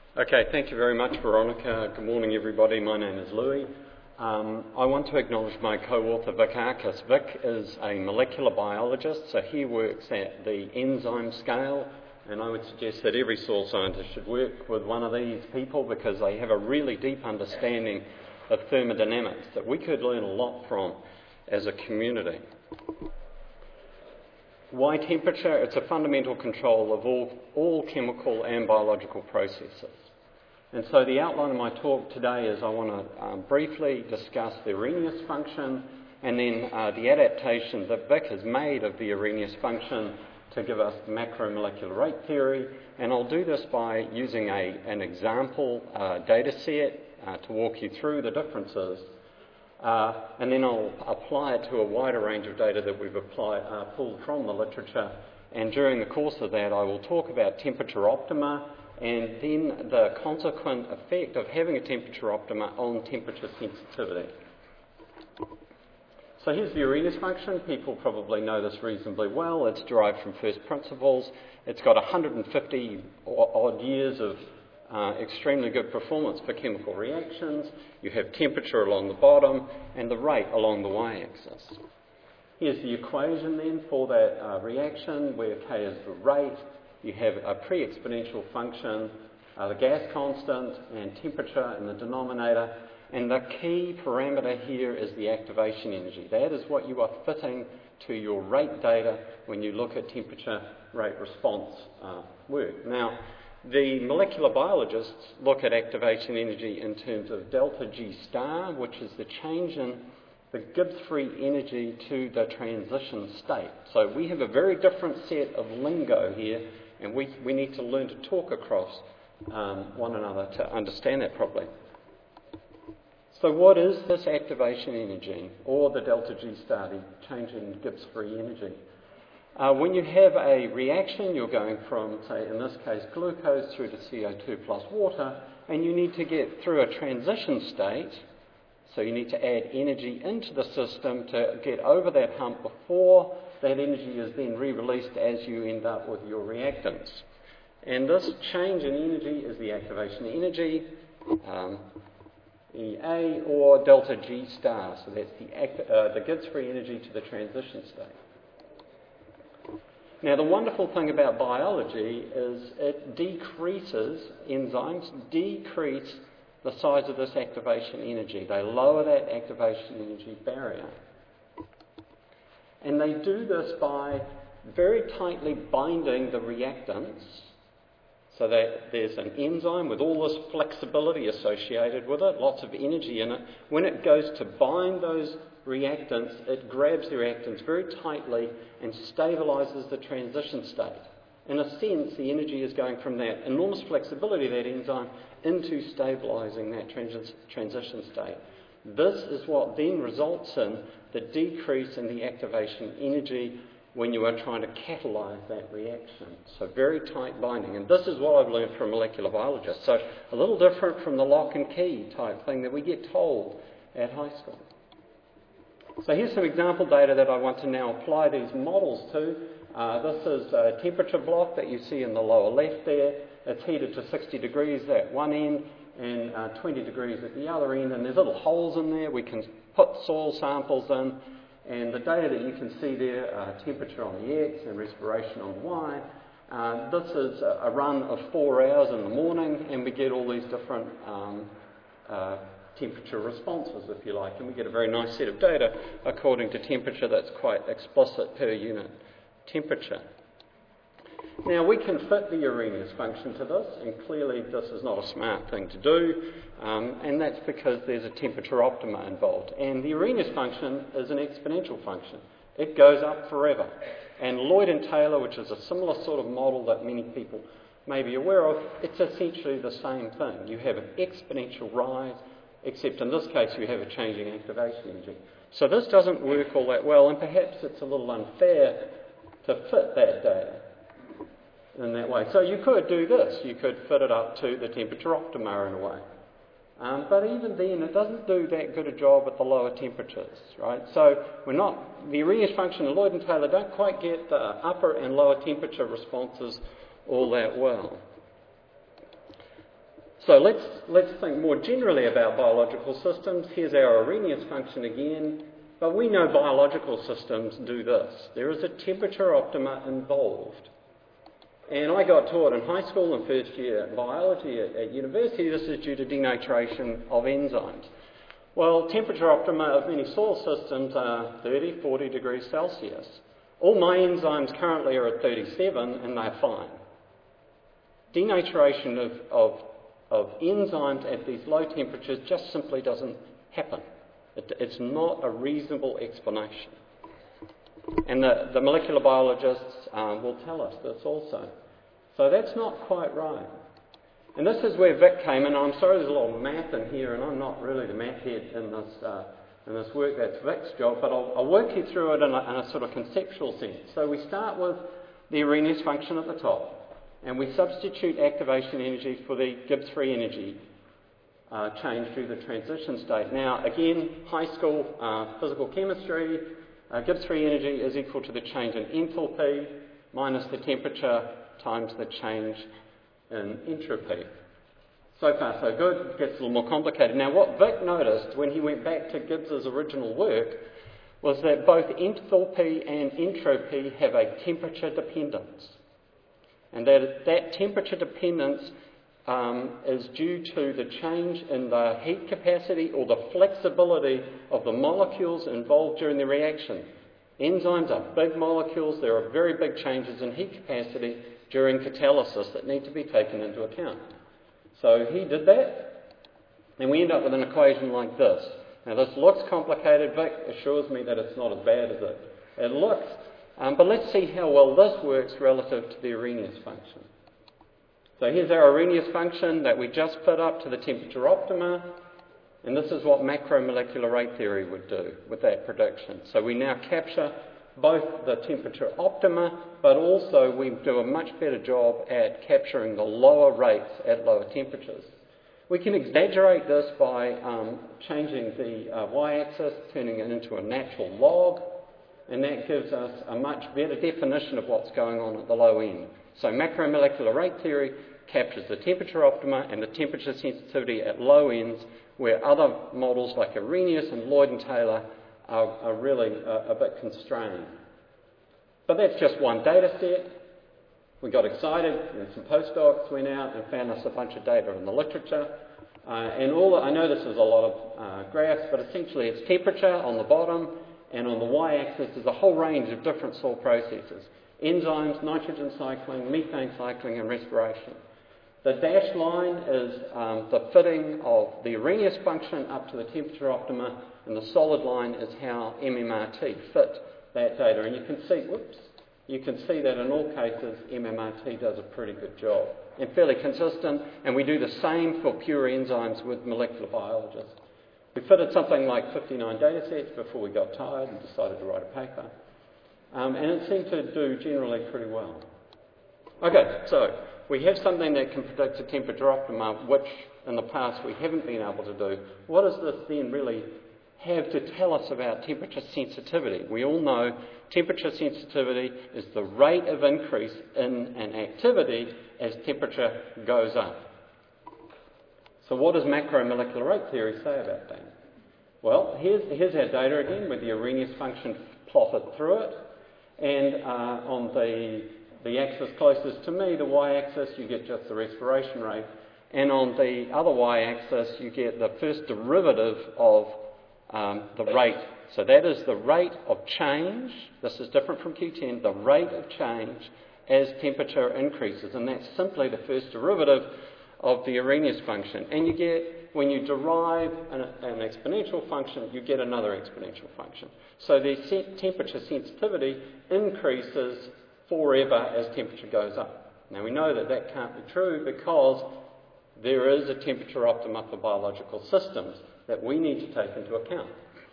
Okay, thank you very much, Veronica. Good morning, everybody. My name is Louis. I want to acknowledge my co-author, Vic Arcus. Vic is a molecular biologist, so he works at the enzyme scale, and I would suggest that every soil scientist should work with one of these people because they have a really deep understanding of thermodynamics that we could learn a lot from as a community. Why temperature? It's a fundamental control of all chemical and biological processes. And so the outline of my talk today is I want to briefly discuss the Arrhenius function and then the adaptation that Vic has made of the Arrhenius function to give us macromolecular rate theory. And I'll do this by using an example data set to walk you through the differences. And then I'll apply it to a wider range of data that we've pulled from the literature. And during the course of that, I will talk about temperature optima and then the consequent effect of having a temperature optima on temperature sensitivity. So here's the Arrhenius function. People probably know this reasonably well. It's derived from first principles. It's got 150 odd years of extremely good performance for chemical reactions. You have temperature along the bottom and the rate along the y-axis. Here's the equation then for that reaction where K is the rate. You have a pre-exponential function, the gas constant and temperature in the denominator, and the key parameter here is the activation energy. That is what you are fitting to your rate data when you look at temperature rate response work. Now, the molecular biologists look at activation energy in terms of delta G star, which is the change in the Gibbs free energy to the transition state. So we have a very different set of lingo here, and we need to learn to talk across one another to understand that properly. So what is this activation energy, or the delta G star, the change in Gibbs free energy? When you have a reaction, you're going from, say, in this case, glucose through to CO2 plus water, and you need to get through a transition state, so you need to add energy into the system to get over that hump before that energy is then re-released as you end up with your reactants. And this change in energy is the activation energy, EA, or delta G star, so that's the Gibbs free energy to the transition state. Now, the wonderful thing about biology is it enzymes decrease the size of this activation energy. They lower that activation energy barrier. And they do this by very tightly binding the reactants so that there's an enzyme with all this flexibility associated with it, lots of energy in it. When it goes to bind those reactants, it grabs the reactants very tightly and stabilizes the transition state. In a sense, the energy is going from that enormous flexibility of that enzyme into stabilizing that transition state. This is what then results in the decrease in the activation energy when you are trying to catalyze that reaction. So very tight binding. And this is what I've learned from molecular biologists. So a little different from the lock and key type thing that we get told at high school. So here's some example data that I want to now apply these models to. This is a temperature block that you see in the lower left there. It's heated to 60 degrees at one end and 20 degrees at the other end, and there's little holes in there. We can put soil samples in, and the data that you can see there, temperature on the X and respiration on the Y. This is a run of 4 hours in the morning, and we get all these different temperature responses, if you like, and we get a very nice set of data according to temperature that's quite explicit per unit temperature. Now, we can fit the Arrhenius function to this, and clearly this is not a smart thing to do, and that's because there's a temperature optima involved. And the Arrhenius function is an exponential function. It goes up forever. And Lloyd and Taylor, which is a similar sort of model that many people may be aware of, it's essentially the same thing. You have an exponential rise, except in this case you have a changing activation energy. So this doesn't work all that well, and perhaps it's a little unfair to fit that data in that way. So you could do this. You could fit it up to the temperature optima in a way. But even then, it doesn't do that good a job at the lower temperatures, right? So the Arrhenius function of Lloyd and Taylor don't quite get the upper and lower temperature responses all that well. So let's think more generally about biological systems. Here's our Arrhenius function again, but we know biological systems do this. There is a temperature optima involved. And I got taught in high school and first year biology at university, this is due to denaturation of enzymes. Well, temperature optima of many soil systems are 30, 40 degrees Celsius. All my enzymes currently are at 37 and they're fine. Denaturation of enzymes at these low temperatures just simply doesn't happen. It's not a reasonable explanation. And the molecular biologists will tell us this also. So that's not quite right. And this is where Vic came in. I'm sorry there's a lot of math in here, and I'm not really the math head in this work. That's Vic's job, but I'll work you through it in a sort of conceptual sense. So we start with the Arrhenius function at the top, and we substitute activation energy for the Gibbs free energy change through the transition state. Now, again, high school physical chemistry, Gibbs free energy is equal to the change in enthalpy minus the temperature times the change in entropy. So far, so good. It gets a little more complicated. Now, what Vic noticed when he went back to Gibbs's original work was that both enthalpy and entropy have a temperature dependence. And that temperature dependence is due to the change in the heat capacity or the flexibility of the molecules involved during the reaction. Enzymes are big molecules. There are very big changes in heat capacity during catalysis that need to be taken into account. So he did that, and we end up with an equation like this. Now this looks complicated. Vic assures me that it's not as bad as it looks, but let's see how well this works relative to the Arrhenius function. So here's our Arrhenius function that we just put up to the temperature optima, and this is what macromolecular rate theory would do with that prediction. So we now capture both the temperature optima, but also we do a much better job at capturing the lower rates at lower temperatures. We can exaggerate this by changing the y-axis, turning it into a natural log, and that gives us a much better definition of what's going on at the low end. So macromolecular rate theory captures the temperature optima and the temperature sensitivity at low ends, where other models like Arrhenius and Lloyd and Taylor are really a bit constrained. But that's just one data set. We got excited, and some postdocs went out and found us a bunch of data in the literature. I know this is a lot of graphs, but essentially it's temperature on the bottom, and on the y-axis is a whole range of different soil processes. Enzymes, nitrogen cycling, methane cycling, and respiration. The dashed line is the fitting of the Arrhenius function up to the temperature optima, and the solid line is how MMRT fit that data. And you can see that in all cases MMRT does a pretty good job and fairly consistent, and we do the same for pure enzymes with molecular biologists. We fitted something like 59 data sets before we got tired and decided to write a paper. And it seemed to do generally pretty well. Okay, so we have something that can predict a temperature optima, which in the past we haven't been able to do. What does this then really have to tell us about temperature sensitivity? We all know temperature sensitivity is the rate of increase in an activity as temperature goes up. So what does macromolecular rate theory say about that? Well, here's our data again with the Arrhenius function plotted through it. And on the axis closest to me, the y-axis, you get just the respiration rate. And on the other y-axis, you get the first derivative of the rate. So that is the rate of change. This is different from Q10, the rate of change as temperature increases. And that's simply the first derivative of the Arrhenius function. And you get, when you derive an exponential function, you get another exponential function. So the temperature sensitivity increases forever as temperature goes up. Now we know that that can't be true because there is a temperature optima for biological systems that we need to take into account.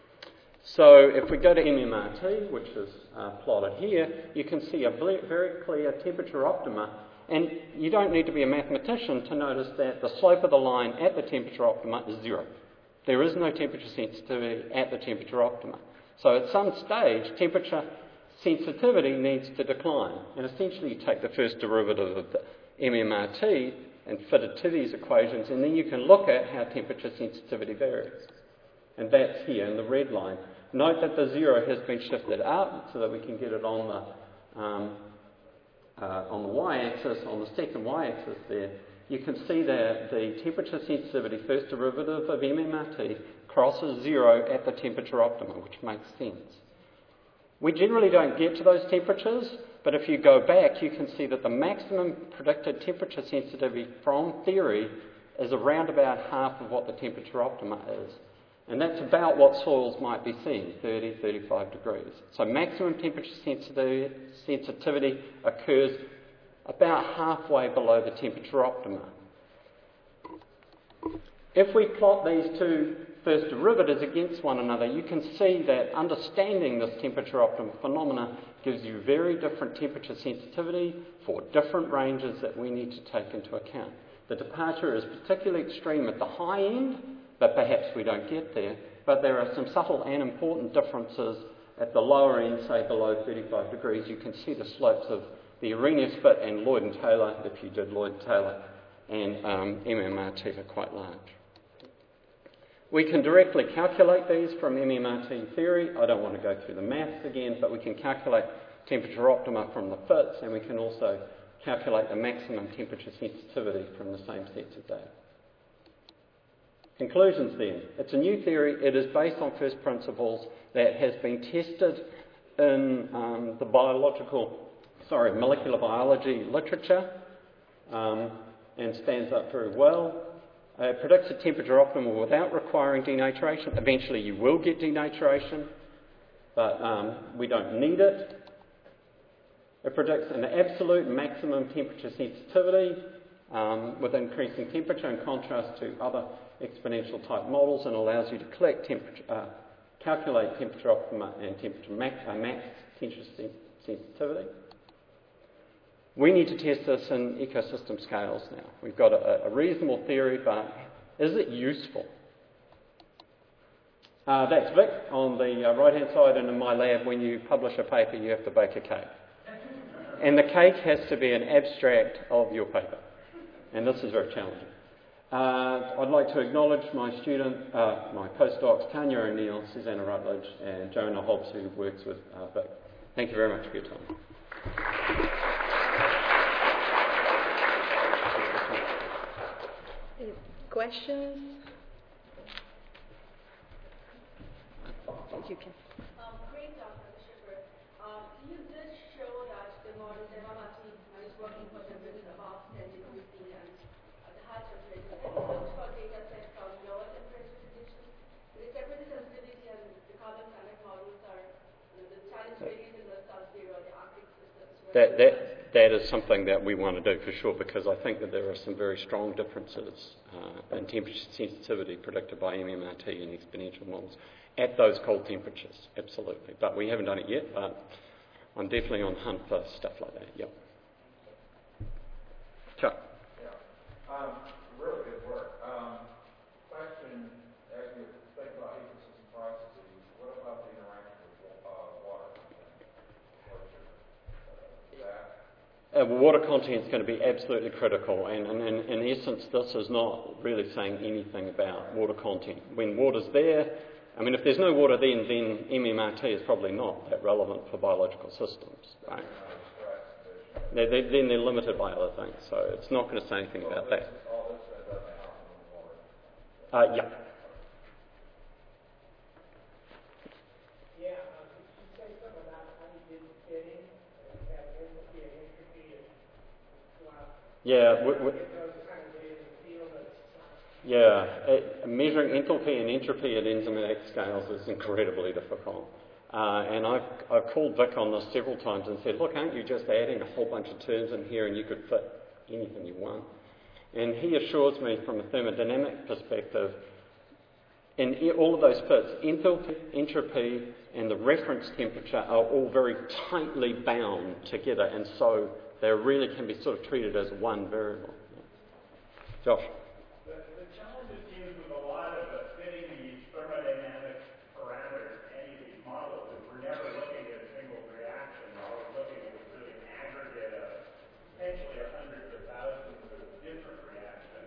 So if we go to MMRT, which is plotted here, you can see a very clear temperature optima. And you don't need to be a mathematician to notice that the slope of the line at the temperature optima is 0. There is no temperature sensitivity at the temperature optima. So at some stage, temperature sensitivity needs to decline. And essentially you take the first derivative of the MMRT and fit it to these equations, and then you can look at how temperature sensitivity varies. And that's here in the red line. Note that the 0 has been shifted up so that we can get it on the y-axis, on the second y-axis there. You can see that the temperature sensitivity first derivative of MMRT crosses 0 at the temperature optima, which makes sense. We generally don't get to those temperatures, but if you go back, you can see that the maximum predicted temperature sensitivity from theory is around about half of what the temperature optima is. And that's about what soils might be seeing, 30, 35 degrees. So maximum temperature sensitivity occurs about halfway below the temperature optima. If we plot these two first derivatives against one another, you can see that understanding this temperature optima phenomena gives you very different temperature sensitivity for different ranges that we need to take into account. The departure is particularly extreme at the high end, but perhaps we don't get there. But there are some subtle and important differences at the lower end, say below 35 degrees. You can see the slopes of the Arrhenius fit and Lloyd and Taylor, if you did Lloyd and Taylor, and MMRT are quite large. We can directly calculate these from MMRT theory. I don't want to go through the maths again, but we can calculate temperature optima from the fits, and we can also calculate the maximum temperature sensitivity from the same sets of data. Conclusions then. It's a new theory. It is based on first principles that has been tested in the molecular biology literature and stands up very well. It predicts a temperature optima without requiring denaturation. Eventually you will get denaturation, but we don't need it. It predicts an absolute maximum temperature sensitivity with increasing temperature in contrast to other exponential type models, and allows you to calculate temperature optima and temperature max temperature sensitivity. We need to test this in ecosystem scales now. We've got a reasonable theory, but is it useful? That's Vic on the right-hand side, and in my lab, when you publish a paper, you have to bake a cake. And the cake has to be an abstract of your paper. And this is very challenging. I'd like to acknowledge my student, my postdocs, Tanya O'Neill, Susanna Rutledge, and Jonah Hobbs, who works with Vic. Thank you very much for your time. Questions? You can. Great, Dr. Schiffer. You did show that the model MMRT is working for temperatures above 10 degrees C and the high temperatures. Have you looked for data sets from lower temperature conditions? The temperature sensitivity and the carbon climate models are the challenge varies in the Sub-Zero or the Arctic systems. That is something that we want to do for sure, because I think that there are some very strong differences in temperature sensitivity predicted by MMRT and exponential models at those cold temperatures, absolutely. But we haven't done it yet, but I'm definitely on the hunt for stuff like that, yep. Chuck. Yeah. Really good work. Question, as you think about ecosystem processes, what about the interaction with water content? Water content is going to be absolutely critical, and in essence, this is not really saying anything about water content. When water's there, I mean, if there's no water then MMRT is probably not that relevant for biological systems, right? Then they're limited by other things, so it's not going to say anything about that. All this doesn't happen in water. Yeah. Yeah, could you say something about how you did the fitting and have entropy and entropy and Yeah. get those kind of data in the field? Measuring enthalpy and entropy at enzymatic scales is incredibly difficult. And I've called Vic on this several times and said, look, aren't you just adding a whole bunch of terms in here and you could fit anything you want? And he assures me from a thermodynamic perspective, in all of those fits, enthalpy, entropy, and the reference temperature are all very tightly bound together, and so they really can be sort of treated as one variable. Josh? The challenges seems with a lot of fitting these thermodynamic parameters to any of these models is we're never looking at a single reaction. We're always looking at really an aggregate of potentially hundreds of thousands of different reactions.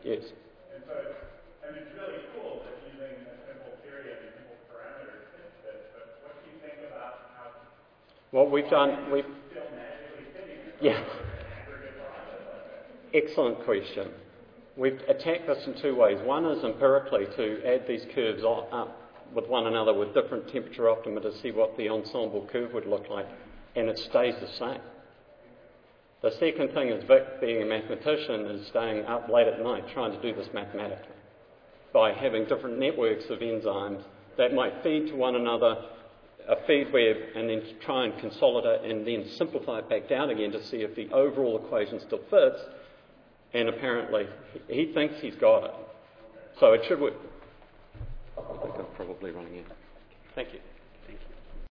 Yes. And so it's really cool that using a simple theory and simple parameters fits this, but what do you think about how What we've done, still magically fitting it yeah. an aggregate process like that? Excellent question. We've attacked this in two ways. One is empirically to add these curves up with one another with different temperature optima to see what the ensemble curve would look like, and it stays the same. The second thing is Vic, being a mathematician, is staying up late at night trying to do this mathematically by having different networks of enzymes that might feed to one another, a feed web, and then try and consolidate and then simplify it back down again to see if the overall equation still fits. And apparently, he thinks he's got it. So it should work. I think I'm probably running out. Thank you.